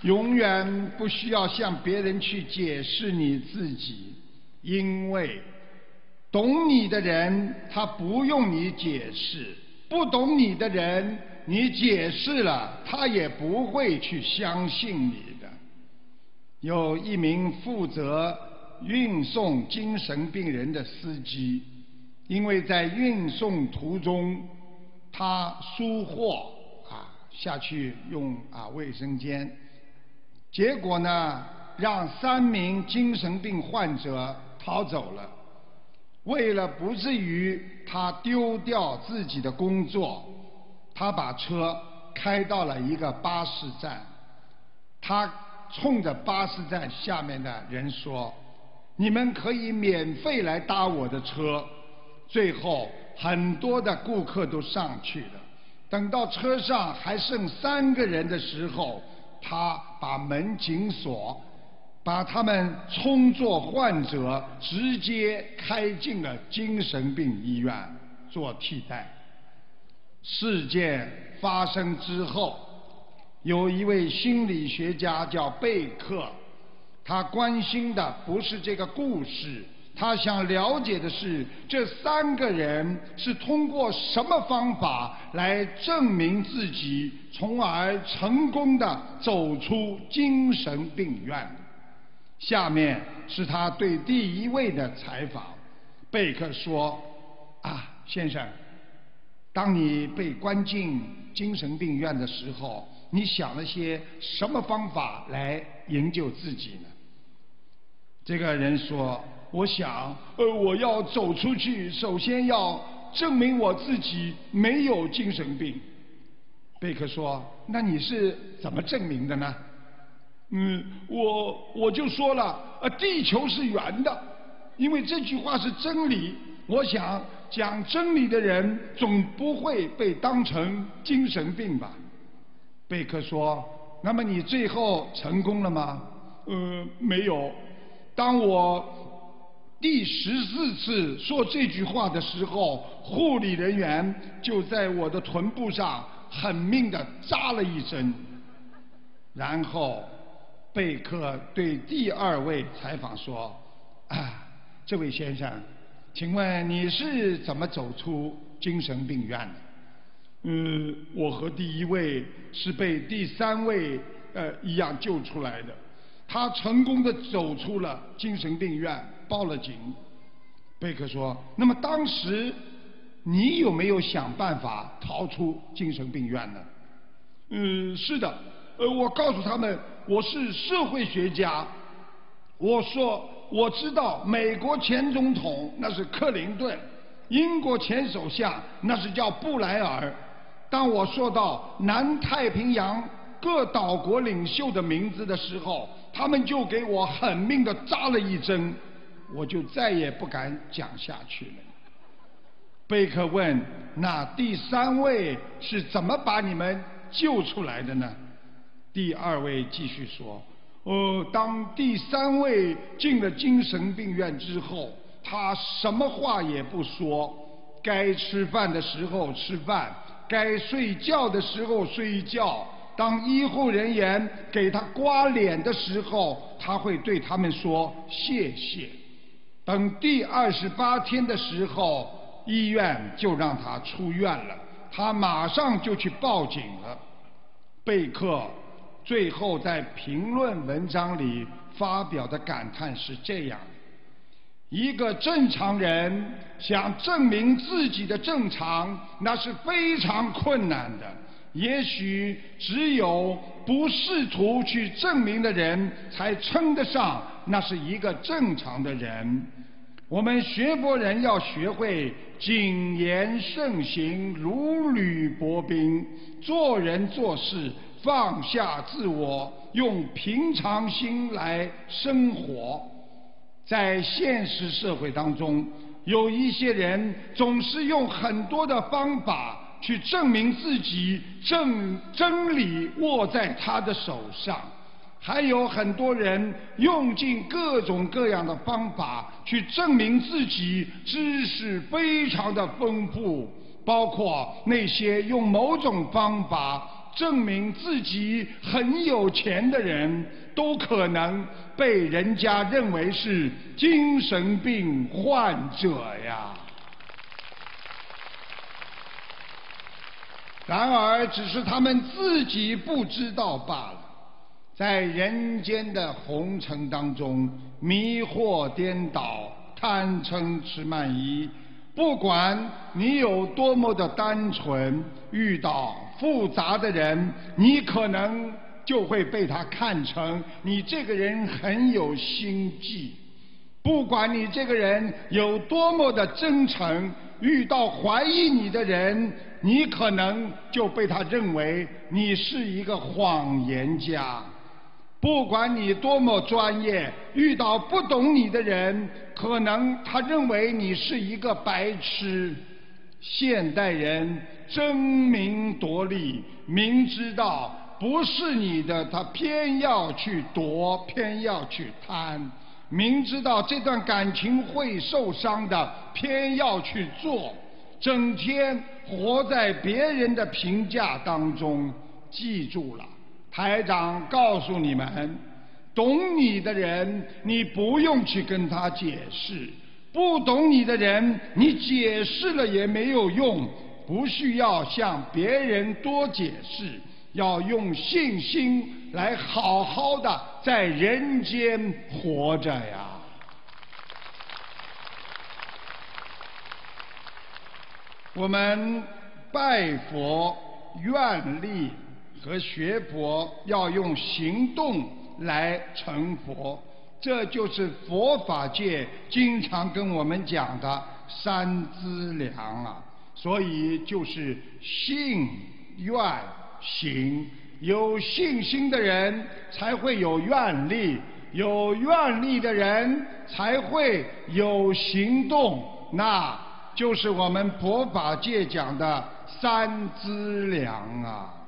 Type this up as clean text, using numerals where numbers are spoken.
永远不需要向别人去解释你自己，因为懂你的人他不用你解释，不懂你的人你解释了他也不会去相信你的。有一名负责运送精神病人的司机，因为在运送途中他疏忽下去用卫生间，结果呢让3名精神病患者逃走了。为了不至于他丢掉自己的工作，他把车开到了一个巴士站，他冲着巴士站下面的人说：你们可以免费来搭我的车。最后很多的顾客都上去了，等到车上还剩3个人的时候，他把门紧锁，把他们充作患者直接开进了精神病医院做替代。事件发生之后，有一位心理学家叫贝克，他关心的不是这个故事，他想了解的是这3个人是通过什么方法来证明自己，从而成功的走出精神病院。下面是他对第一位的采访。贝克说：先生，当你被关进精神病院的时候，你想了些什么方法来营救自己呢？这个人说：我想我要走出去，首先要证明我自己没有精神病。贝克说：那你是怎么证明的呢？我就说了，地球是圆的，因为这句话是真理。我想讲真理的人总不会被当成精神病吧。贝克说：那么你最后成功了吗？没有。当我第14次说这句话的时候，护理人员就在我的臀部上狠命地扎了一针。然后贝克对第2位采访说：这位先生，请问你是怎么走出精神病院的？我和第1位是被第3位一样救出来的。他成功地走出了精神病院，报了警。贝克说：那么当时你有没有想办法逃出精神病院呢？是的，我告诉他们我是社会学家，我说我知道美国前总统那是克林顿，英国前首相那是叫布莱尔。当我说到南太平洋各岛国领袖的名字的时候，他们就给我狠命地扎了一针，我就再也不敢讲下去了。贝克问：那第3位是怎么把你们救出来的呢？第2位继续说：当第3位进了精神病院之后，他什么话也不说，该吃饭的时候吃饭，该睡觉的时候睡觉。当医护人员给他刮脸的时候，他会对他们说谢谢。等第28天的时候，医院就让他出院了，他马上就去报警了。贝克最后在评论文章里发表的感叹是这样：一个正常人想证明自己的正常，那是非常困难的。也许只有不试图去证明的人才称得上那是一个正常的人。我们学佛人要学会谨言慎行，如履薄冰，做人做事放下自我，用平常心来生活。在现实社会当中，有一些人总是用很多的方法去证明自己真理握在他的手上，还有很多人用尽各种各样的方法去证明自己知识非常的丰富，包括那些用某种方法证明自己很有钱的人都可能被人家认为是精神病患者呀。然而只是他们自己不知道罢了。在人间的红尘当中，迷惑颠倒，贪嗔痴慢疑，不管你有多么的单纯，遇到复杂的人，你可能就会被他看成你这个人很有心计。不管你这个人有多么的真诚，遇到怀疑你的人，你可能就被他认为你是一个谎言家。不管你多么专业，遇到不懂你的人，可能他认为你是一个白痴。现代人争名夺利，明知道不是你的，他偏要去夺，偏要去贪。明知道这段感情会受伤的，偏要去做，整天活在别人的评价当中。记住了，台长告诉你们，懂你的人你不用去跟他解释，不懂你的人你解释了也没有用，不需要向别人多解释，要用信心来好好的在人间活着呀。我们拜佛、愿力和学佛要用行动来成佛，这就是佛法界经常跟我们讲的三资粮啊。所以就是信、愿、行。有信心的人才会有愿力，有愿力的人才会有行动，那就是我们佛法界讲的三资粮啊。